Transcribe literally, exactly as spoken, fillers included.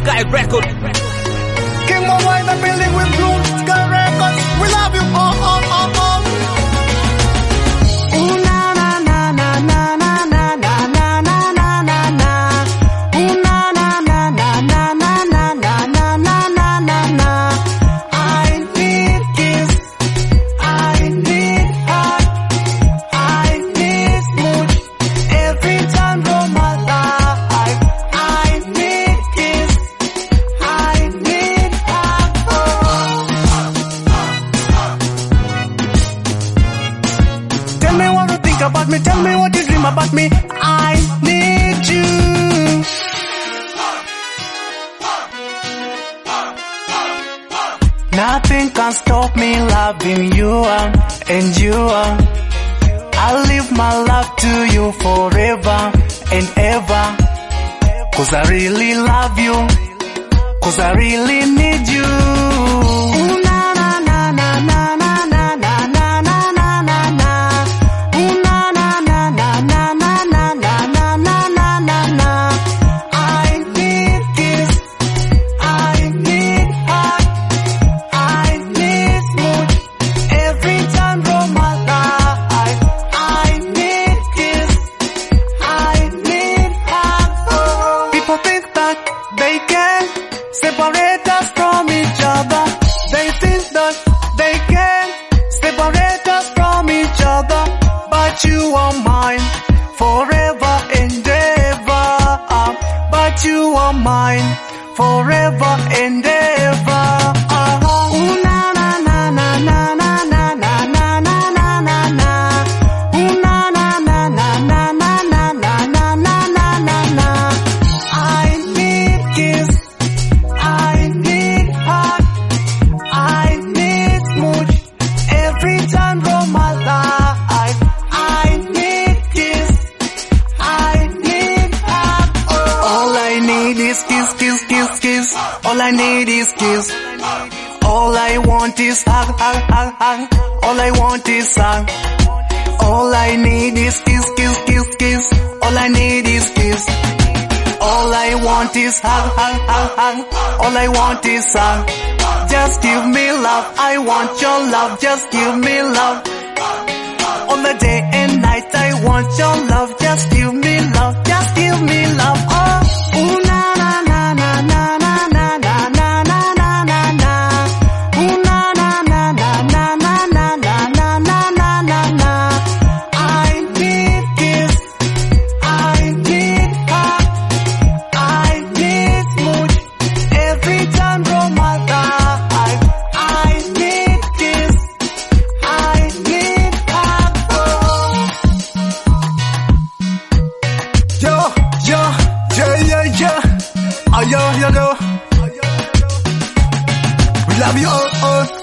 Sky Record. King Worldwide, the building with Blue Sky Records. We love you all, all, all, all. Ooh na na na na na na na na na na na na na. Ooh na na na na na na na na na na na na na. I need kiss, I need hug, I need smooch every time from my life. I need kiss, I need hug. Tell me what you think about me, tell me what you dream about me. I need you. Nothing can stop me loving you, um, and you. Um, I'll live my love to you forever and ever. Cause I really love you, cause I really need you. Ooh, na na na na na na na na na na na na na. Ooh, na na na na na na na na na na na na na. I need kiss, I need hug, I need smooch every time from my life. I need kiss, I need hug. People think that they can separate us from each other. They think that they can separate us from each other. But you are mine forever and ever. Uh, But you are mine forever and ever. Uh-huh. Ooh, na na na na na na na na na na na na na. Ooh, na na na na na na na na na na na na na. I need kiss, I need hug, I need smooch every time from my life. I need kiss, I need hug. All I need is kiss, kiss, kiss, kiss. All I need is kiss. All I want is hug, hug, hug, hug. All I want is hug. All I need is kiss, kiss, kiss, kiss. All I need is kiss. All I want is hug, hug, hug, hug. All I want is hug. Just give me love. I want your love. Just give me love. On the day and night, I want your love. Just give me love. Just give me love. Oh, ooh na na na na na na na na na na na na na. Ooh na na na na na na na na na na na na na. I need kiss, I need hug, I need smooch every time from my life. I need kiss, I need hug. Yo, yo, yeah, yeah, yeah. Oh, yo, yo, yo. We love you all, all.